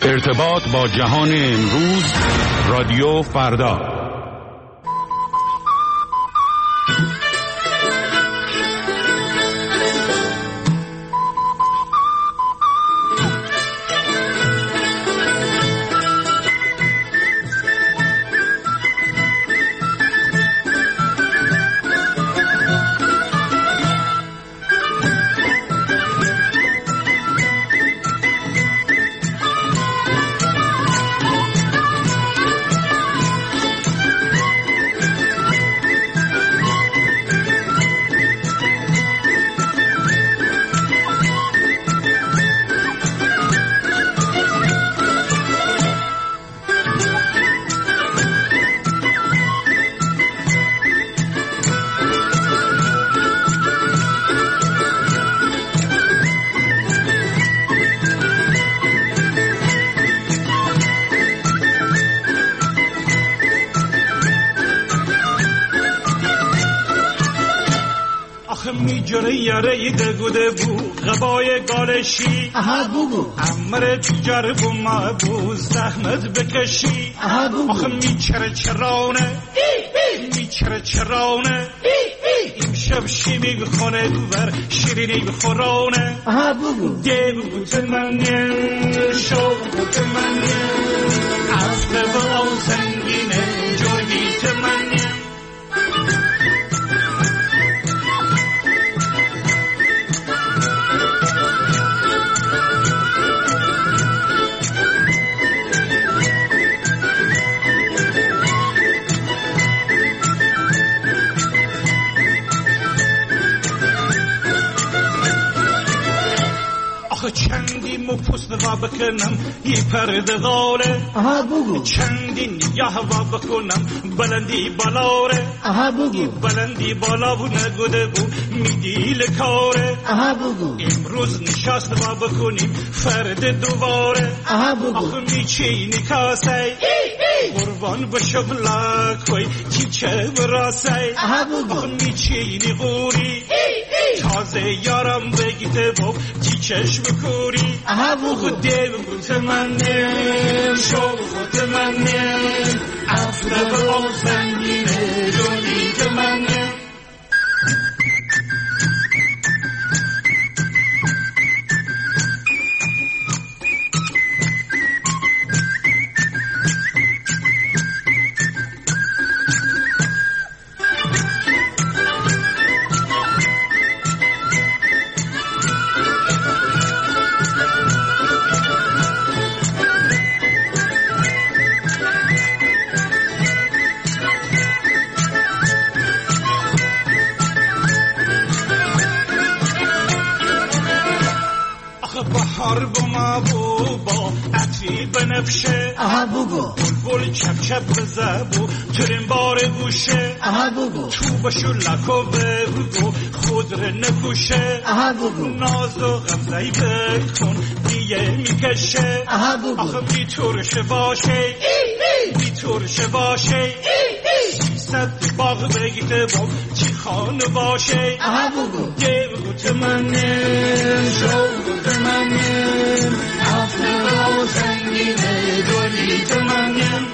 ارتباط با جهان امروز، رادیو فردا. یاره دگوده بو غبای گالشی اها بگو امر تجار بو ما بو زحمت بکشی اها بگو آخه میچره چرانه میچره چرانه امشب شیمی بخونه بر شیرینی بخورانه اها بگو دیگو تمنیم شوق تمنیم عفته و آسنگینه جوی تمنیم چندی مپوست و بکنم یه پرده غاره اها بگو چندی نگاه و بکنم بلندی بالاره اها بگو بلندی بالا و نگوده بو میدیل کاره اها بگو امروز نشست و بکنیم فرد دوباره اها بگو آخه میچینی کاسه قربان بشم لکوی چیچه براسه اها بگو آخه میچینی غوری تازه یارم بگیده با چیچش بکوری اها بگو دیو تمنیم شوق تمنیم افره و آسنگینه جونی تمنیم بحر بما بوبا عطری بنفشه اها بگو بلبل چپ چپ بزبو ترین بار گوشه اها بگو تو بشو لکو بگو خود رو نکوشه اها بگو ناز و غمزهی بکن دیگه میکشه اها بگو آخه بیتورشه باشه بیتورشه باشه 300 باغ بگیده با چی خانه باشه اها بگو دیو تمنیم شوق تمنیم افره و سنگینه گلی تمنیم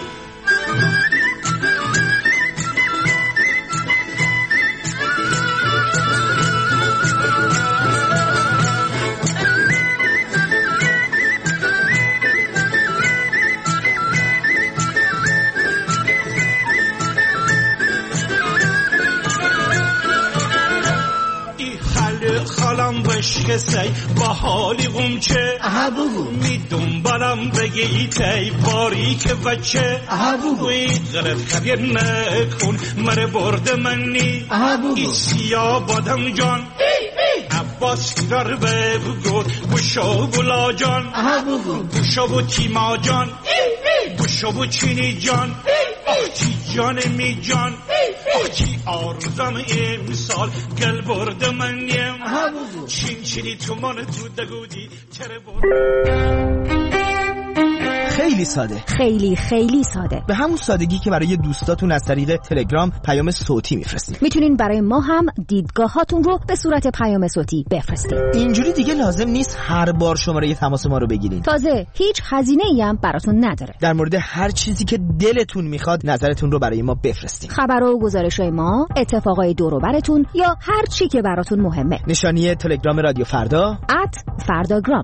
خالم بشکسی با حالی غمچه اها بگو می دنبالم بگی تی باریک بچه اها بگو غلط خبیر نکن مره برد منی اها بگو ای سیاه بادم جان عباس فرار بگو بوشو بلا جان اها بگو بوشو بو تیما جان بوشو بو چینی جان آختی جان می جان آختی آرزم امسال گل برد منیم اها بگو چین چینی تو من تو دگودی تره برد. خیلی خیلی ساده، خیلی خیلی ساده، به همون سادگی که برای دوستاتون از طریق تلگرام پیام صوتی میفرستید. میتونین برای ما هم دیدگاهاتون رو به صورت پیام صوتی بفرستید. اینجوری دیگه لازم نیست هر بار شماره تماس ما رو بگیرین. تازه هیچ هزینه‌ای هم براتون نداره. در مورد هر چیزی که دلتون میخواد نظرتون رو برای ما بفرستید. خبر و گزارش‌های ما، اتفاقای دور و براتون یا هر چی که براتون مهمه. نشانی تلگرام رادیو فردا @فرداگرام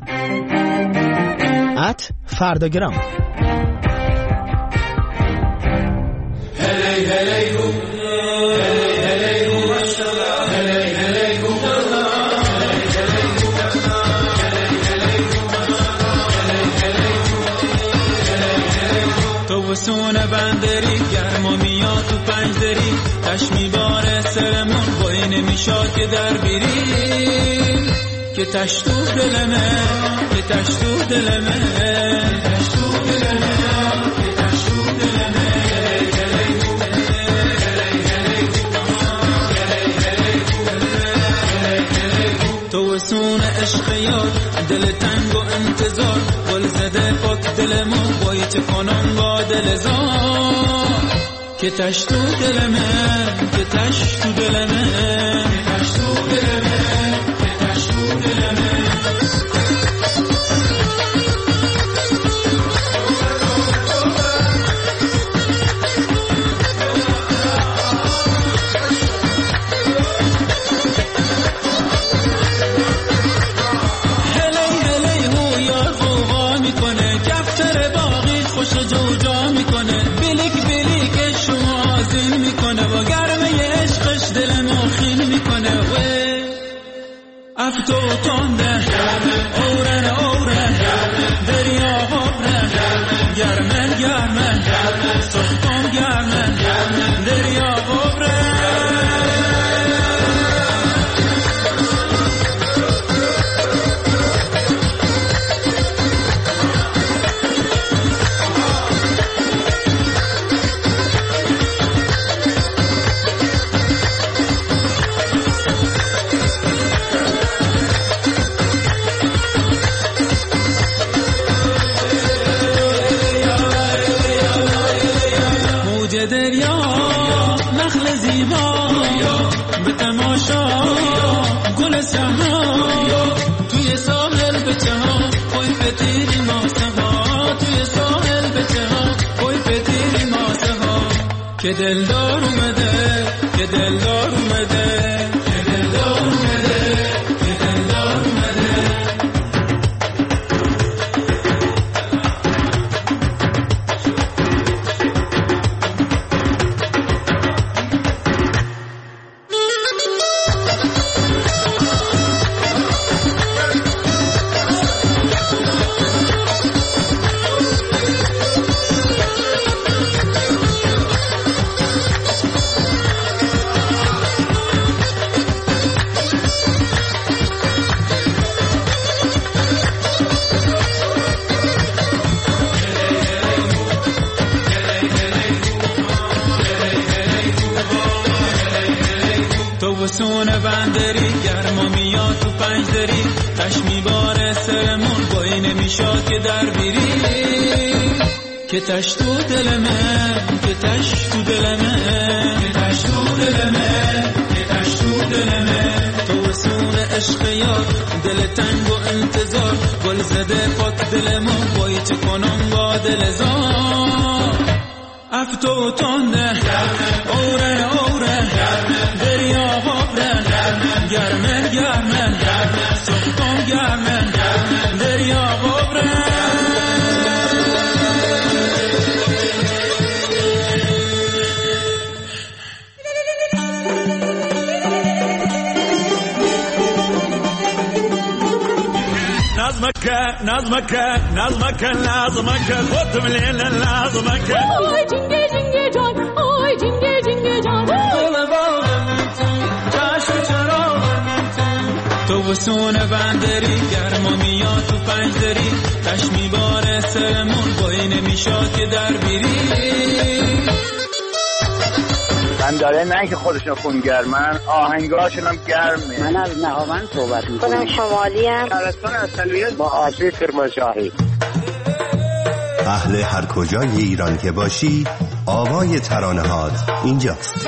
@فرداگرام. تو سونه بندری گرما میاد تو پنجدری تش میباره سرمون بایی نمیشاد که در بیریم که تش تو دلمه که تش تو دلمه تش تو دلمه که تش تو دلمه تو سون عشق یاد دل تنگ و انتظار گل زده پاک دلمون بایی چه کنم با دل زار که تش تو دلمه که تش تو دلمه که تش تو دلمه که تش تو دلمه افتو تنده اورن اورن دریا غبرن گرمن گرمن سختم گرمن دریا غبرن دریا نخل زیبا به تماشا گل سحا توی ساحل بچه ها خوی پتیری ماسه ها توی ساحل بچه ها خوی پتیری ماسه ها که دلدار اومده که دلدار اومده که دلدار اومده که دلدار اومده سونه بندری گرما میاد تو پنجدری تش میباره سرمون بایی نمیشاد که در بیری که تش تو دلمه که تش تو دلمه که تش تو دلمه که تش تو دلمه تو سونه عشق یاد دل تنگ و انتظار گل زده پاک دلمون بایی چه کنم با دل زار افتو تنده اورن اورن دریا غبرن گرمن گرمن سختم گرمن دریا غبرن نظمك خد من الليل نظمك آی جنگه جنگه جان آی جنگه جنگه جان تو سونه بندری گرما میاد تو پنجدری تش میباره سرمون بایی نمیشاد که در بیری من داره نه که خودشون خونگرمن آهنگاشون هم گرمه. من از نهاوند صحبت میکنم. خودم شمالی ام. ترستان اصلیت با آشی کرمانشاهی. اهل هر کجای ایران که باشی، آوای ترانه‌هات اینجاست.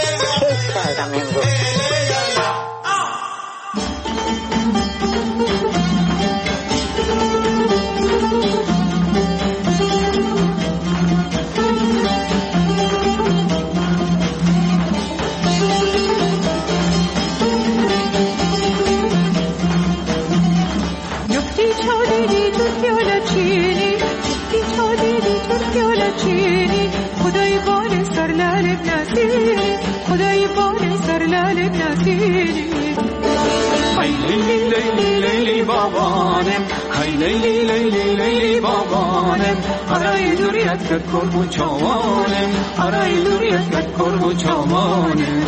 خدای بار سر لالب نسینی های لیلی لیلی لیلی بابانم، های لیلی لیلی لیلی بابانم، آرای دوریت کرد کربو چوانم، آرای دوریت کرد کربو چوانم.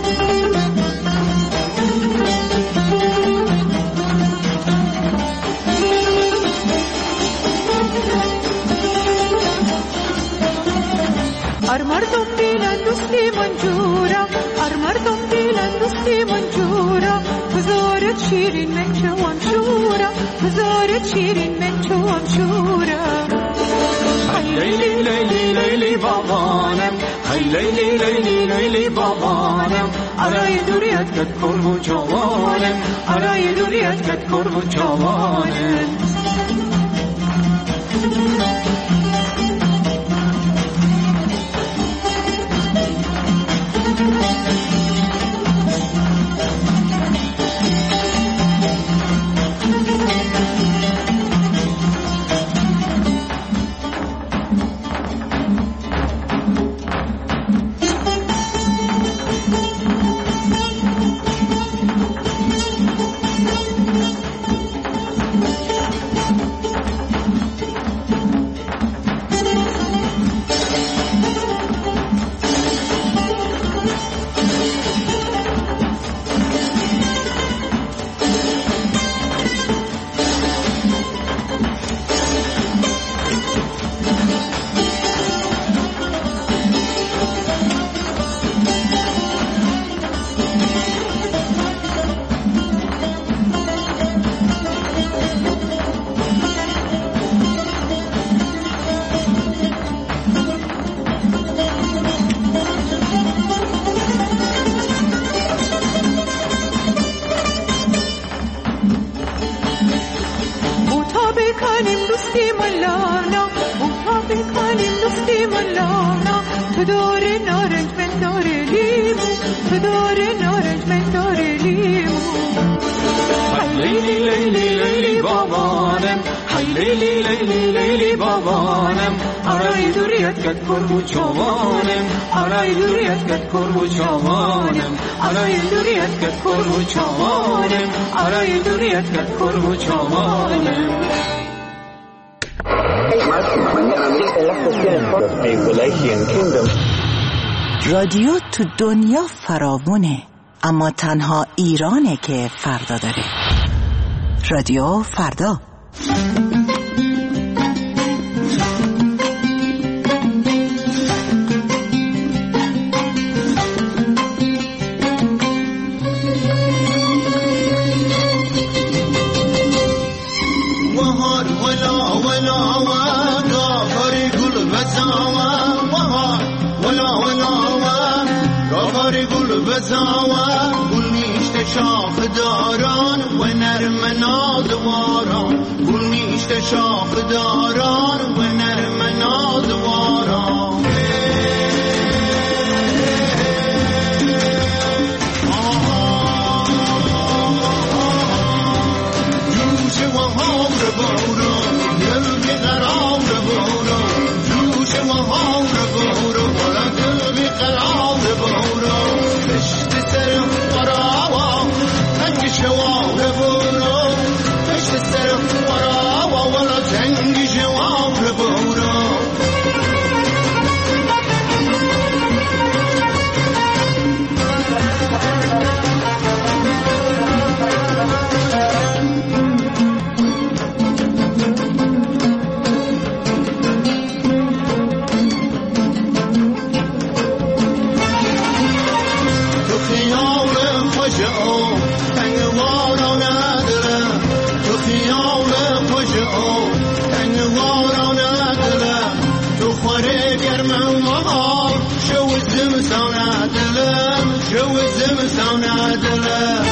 مردم بیلن دوستی منجورا، مردم بیلن دوستی منجورا، بزارت شیرین من چوام شورا، بزارت شیرین من چوام شورا. های لیلی لیلی لیلی بابانم، های لیلی لیلی لیلی بابانم، آرای دوریت کرد کربو چوانم، آرای دوریت کرد کربو چوانم. رادیو تو دنیا فراوونه، اما تنها ایرانه که فردا داره. رادیو فردا. شاخ داران و نرم نادواران، گل میشته شاخ داران و نرم نادواران. جوش و هاور باران دل بیقرار باران، جوش و هاور باران دل بیقرار باران. پشت سر قرآن شوار برو، پشت سر قرآن ولا جنگ شوار برو. خوره گرمم مهار شوزم سونه دلم شوزم سونه دلم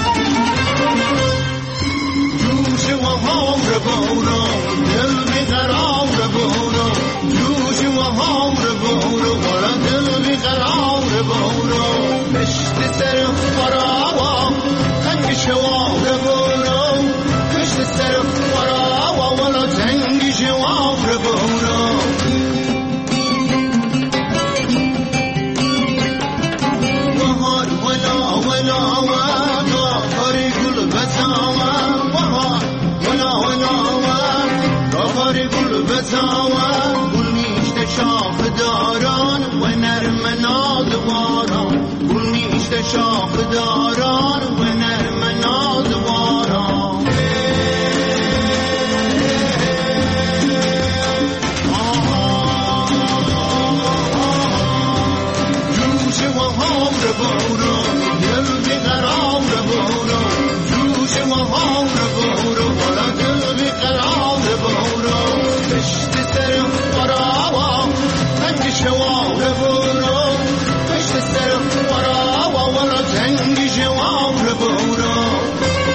جوش و هامر بورم دل بیقرار بورم جوش و هامر بورم ولا دل بیقرار بورم مشت سر فراوام تنگ شوار بورم مشت سر فراوام ولا تنگ شوار بورم وهار ولا ولا ولا هاری گل بسامم وهار ولا ولا ولا هاری گل بسامم گل میشته شاخ داران و نرم نادواران گل میشته شاخ داران و نرم نادواران جوش و هامر بورم دل بیقرار بورم جوش و هامر بورم ولا دل بیقرار بورم پشت سر فراوام تنگ شوار بورم پشت سر فراوام ولا تنگ شوار بورم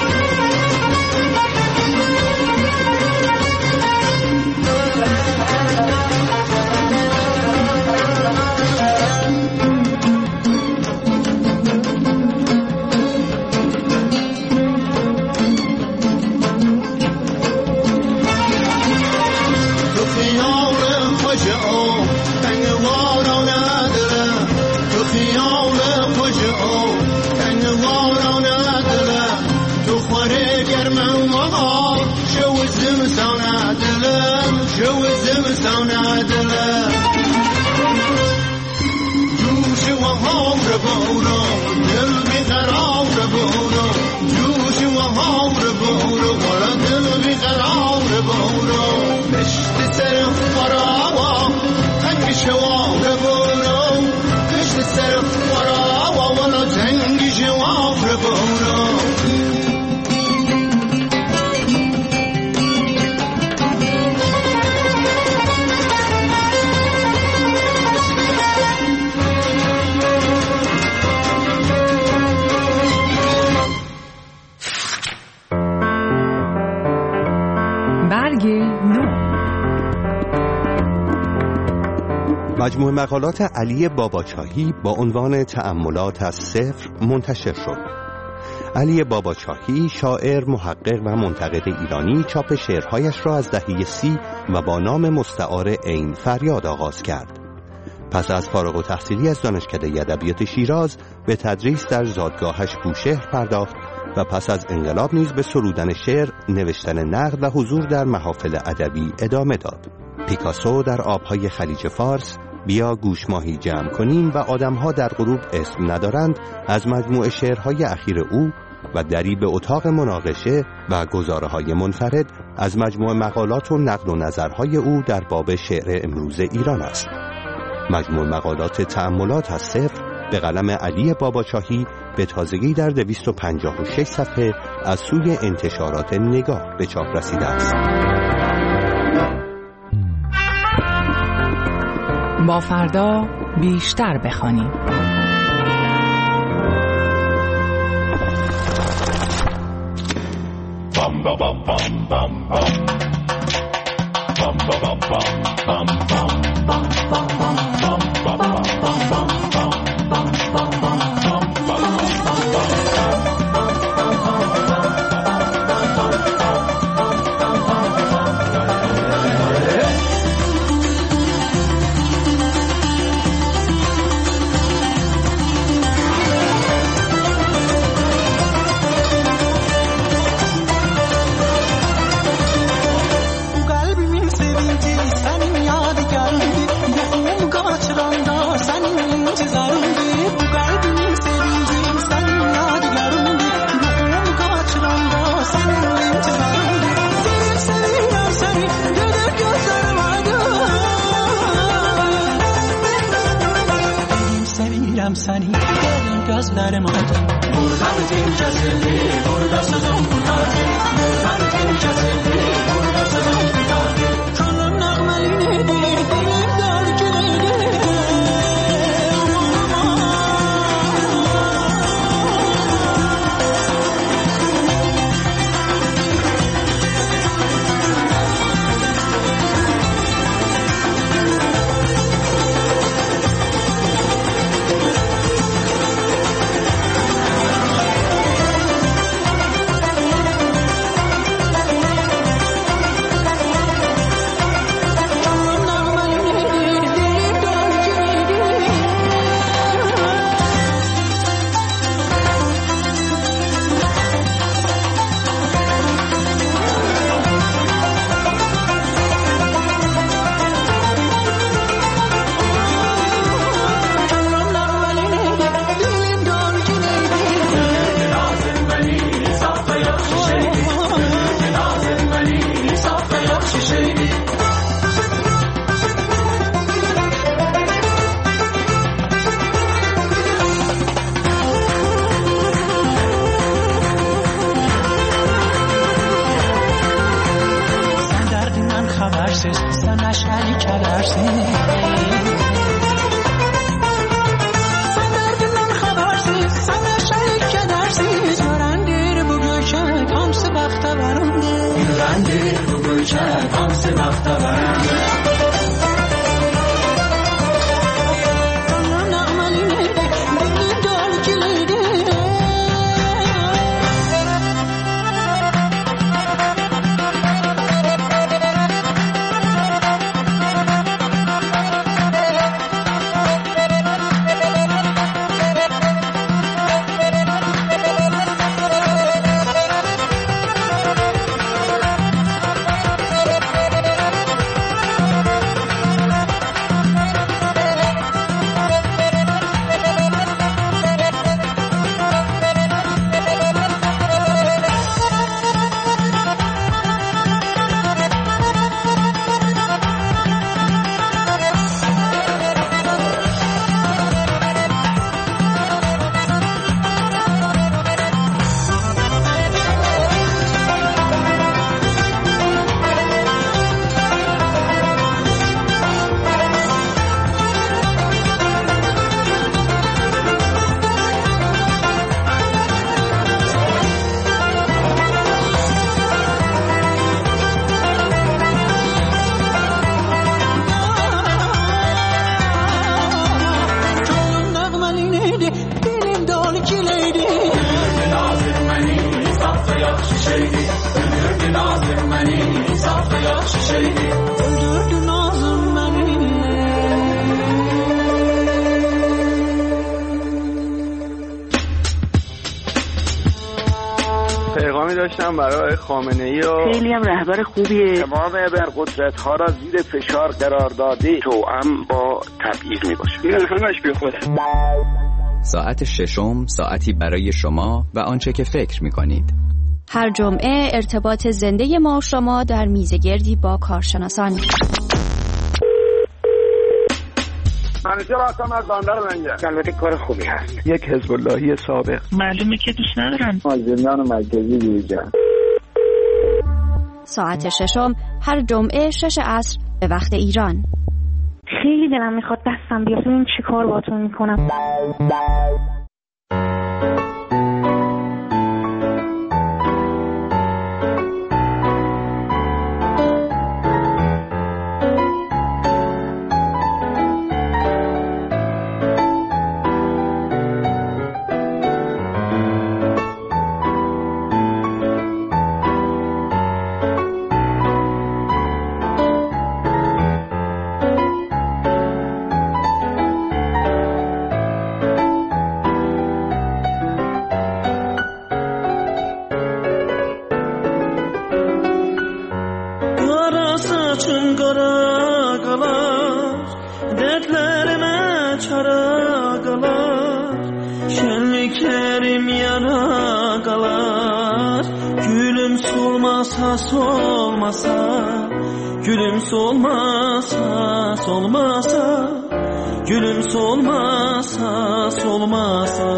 مجموعه مقالات علی باباچاهی با عنوان تأملات از صفر منتشر شد. علی باباچاهی شاعر، محقق و منتقد ایرانی چاپ شعرهایش را از دهه 30 و با نام مستعار عین فریاد آغاز کرد. پس از فارغ التحصیلی از دانشکده ادبیات شیراز به تدریس در زادگاهش بوشهر پرداخت و پس از انقلاب نیز به سرودن شعر، نوشتن نقد و حضور در محافل ادبی ادامه داد. پیکاسو در آبهای خلیج فارس، بیا گوش ماهی جمع کنیم و آدمها در غروب اسم ندارند از مجموعه شعرهای اخیر او و دری به اتاق مناقشه و گزاره‌های منفرد از مجموعه مقالات و نقد و نظرهای او در باب شعر امروز ایران است. مجموعه مقالات تأملات از صفر به قلم علی باباچاهی به تازگی در 256 صفحه از سوی انتشارات نگاه به چاپ رسیده است. با فردا بیشتر بخوانیم. bum ba bum bum bum bum bum ba bum bum bum bum bum bum bum ba bum bum bum bum bum bum seni gelin gözlerim aydın buradan din kesildi burada sözüm kurtardı buradan din kesildi burada sözüm kurtardı kanım nağmeliydi dilim derkine kedersiz. Sen derdinden habersiz, sen neşeli kedersiz. Görendir bu göçek hamsi bakta varındır. Görendir bu göçek hamsi bakta varındır. پیغامی داشتم برای خامنه‌ای و خیلی هم رهبر خوبیه. تمام ابرقدرت ها را زیر فشار قرار داده توأم با تبعیض میباشه. این همش بی خوده. ساعت ششم ساعتی برای شما و آنچه که فکر میکنید. هر جمعه ارتباط زنده ما و شما در میزگردی با کارشناسان. منیجر هستم از بندر منجر. البته کار خوبی هست. یک حزب اللهی سابق. معلومه که دوست ندارن. مازندران مرکزی دیجا. ساعت ششم هر جمعه 6 عصر به وقت ایران. خیلی دلم میخواد دستم بیاد ببینم چی کار باهاتون میکنم. Gülüm solmasa, solmasa, gülüm solmasa, solmasa.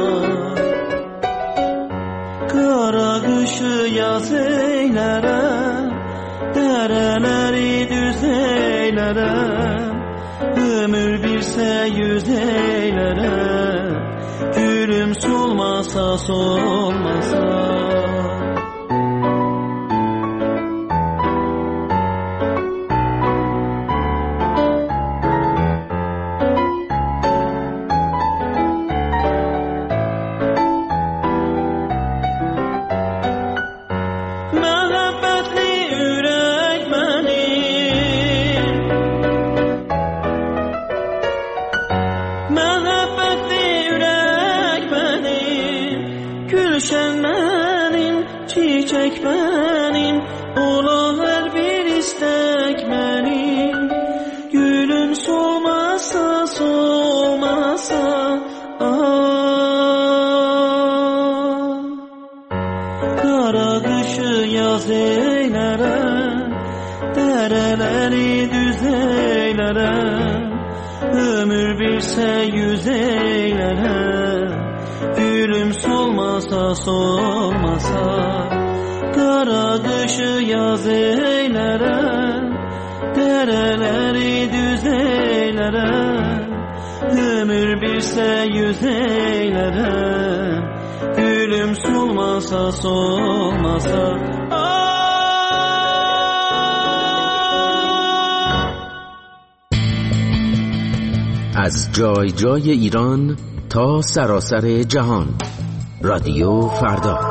Kara kışı yaz eylerem, dereleri düz eylerem, ömür birse yüz eylerem, gülüm solmasa, solmasa. Solmasa, kara kışı yaz eylerem, dereleri düzeylerem, ömür birse yüzeylerem, gülüm solmasa solmasa. از جای جای ایران تا سراسر جهان، رادیو فردا.